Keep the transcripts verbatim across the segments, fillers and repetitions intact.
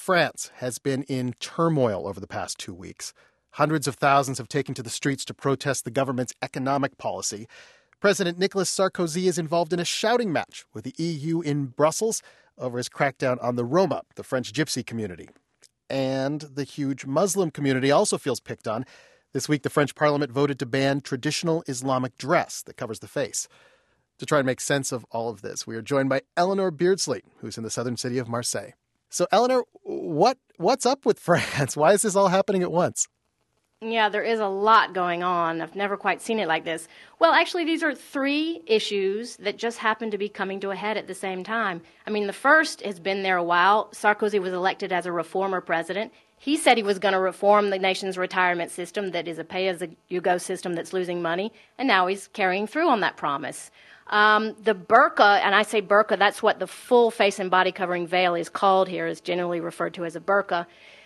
France has been in turmoil over the past two weeks. Hundreds of thousands have taken to the streets to protest the government's economic policy. President Nicolas Sarkozy is involved in a shouting match with the E U in Brussels over his crackdown on the Roma, the French gypsy community. And the huge Muslim community also feels picked on. This week, the French parliament voted to ban traditional Islamic dress that covers the face. To try and make sense of all of this, we are joined by Eleanor Beardsley, who's in the southern city of Marseille. So, Eleanor, what what's up with France? Why is this all happening at once? Yeah, there is a lot going on. I've never quite seen it like this. Well, actually, these are three issues that just happen to be coming to a head at the same time. I mean, the first has been there a while. Sarkozy was elected as a reformer president. He said he was going to reform the nation's retirement system that is a pay-as-you-go system that's losing money, and now he's carrying through on that promise. Um, the burqa, and I say burqa, that's what the full face and body covering veil is called here, is generally referred to as a burqa.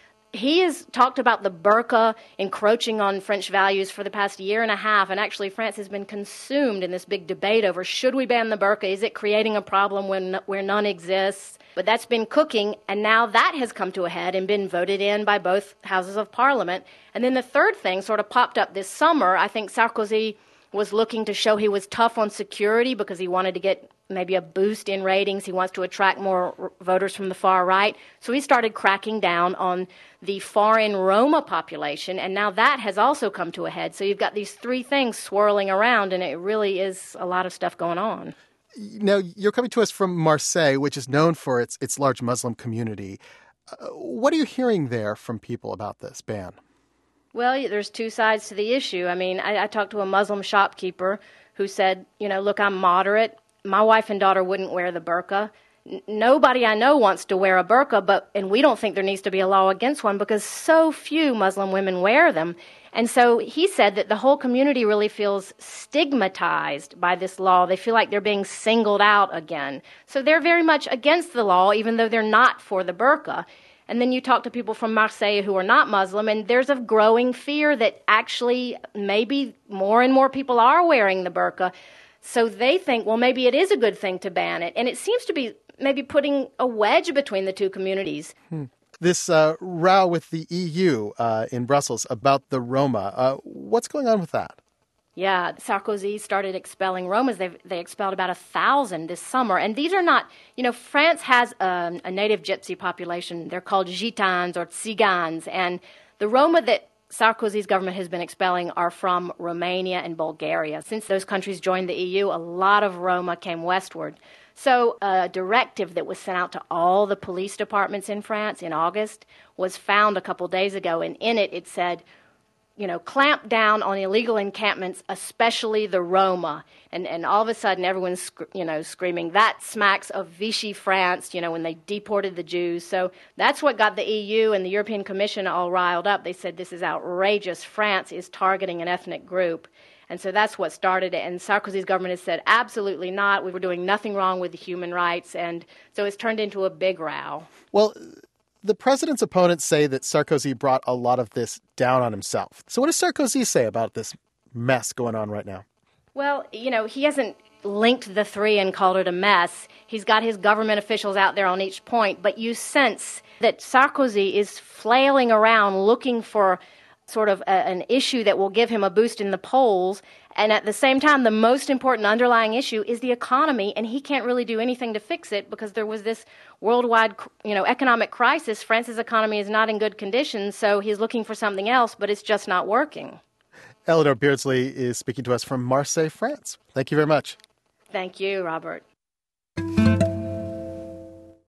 He has talked about the burqa encroaching on French values for the past year and a half, and actually France has been consumed in this big debate over should we ban the burqa? Is it creating a problem when, where none exists? But that's been cooking, and now that has come to a head and been voted in by both houses of parliament. And then the third thing sort of popped up this summer. I think Sarkozy was looking to show he was tough on security because he wanted to get maybe a boost in ratings. He wants to attract more r- voters from the far right. So he started cracking down on the foreign Roma population, and now that has also come to a head. So you've got these three things swirling around, and it really is a lot of stuff going on. Now, you're coming to us from Marseille, which is known for its, its large Muslim community. Uh, what are you hearing there from people about this ban? Well, there's two sides to the issue. I mean, I, I talked to a Muslim shopkeeper who said, you know, look, I'm moderate. My wife and daughter wouldn't wear the burqa. N- nobody I know wants to wear a burqa, but and we don't think there needs to be a law against one because so few Muslim women wear them. And so he said that the whole community really feels stigmatized by this law. They feel like they're being singled out again. So they're very much against the law, even though they're not for the burqa. And then you talk to people from Marseille who are not Muslim, and there's a growing fear that actually maybe more and more people are wearing the burqa. So they think, well, maybe it is a good thing to ban it. And it seems to be maybe putting a wedge between the two communities. Hmm. This uh, row with the E U uh, in Brussels about the Roma, uh, what's going on with that? Yeah, Sarkozy started expelling Romas. They they expelled about a thousand this summer. And these are not, you know, France has a, a native gypsy population. They're called Gitans or Tsigans. And the Roma that Sarkozy's government has been expelling are from Romania and Bulgaria. Since those countries joined the E U, a lot of Roma came westward. So a directive that was sent out to all the police departments in France in August was found a couple days ago. And in it, it said, you know, clamp down on illegal encampments, especially the Roma. And and all of a sudden, everyone's, you know, screaming, that smacks of Vichy France, you know, when they deported the Jews. So that's what got the E U and the European Commission all riled up. They said, this is outrageous. France is targeting an ethnic group. And so that's what started it. And Sarkozy's government has said, absolutely not. We were doing nothing wrong with the human rights. And so it's turned into a big row. Well, the president's opponents say that Sarkozy brought a lot of this down on himself. So what does Sarkozy say about this mess going on right now? Well, you know, he hasn't linked the three and called it a mess. He's got his government officials out there on each point. But you sense that Sarkozy is flailing around looking for sort of a, an issue that will give him a boost in the polls. And at the same time, the most important underlying issue is the economy, and he can't really do anything to fix it because there was this worldwide, you know, economic crisis. France's economy is not in good condition, so he's looking for something else, but it's just not working. Eleanor Beardsley is speaking to us from Marseille, France. Thank you very much. Thank you, Robert.